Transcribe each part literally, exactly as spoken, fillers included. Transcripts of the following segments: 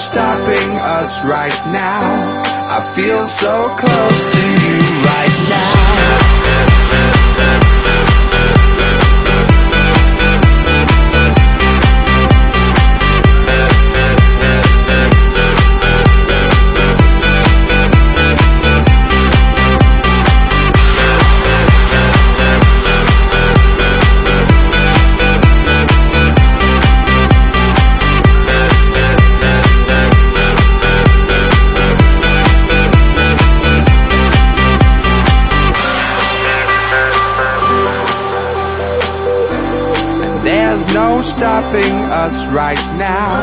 stopping us right now. I feel so close to you right now. There's no stopping us right now.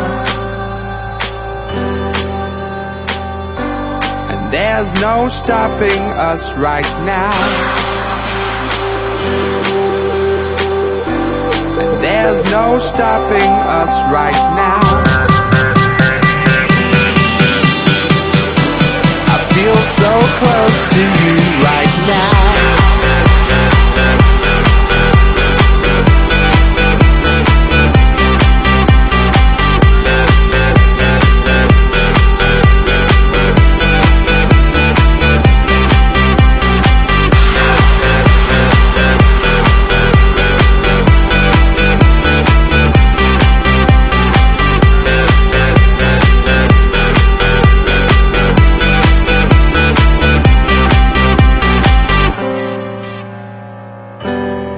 And there's no stopping us right now. And there's no stopping us right now.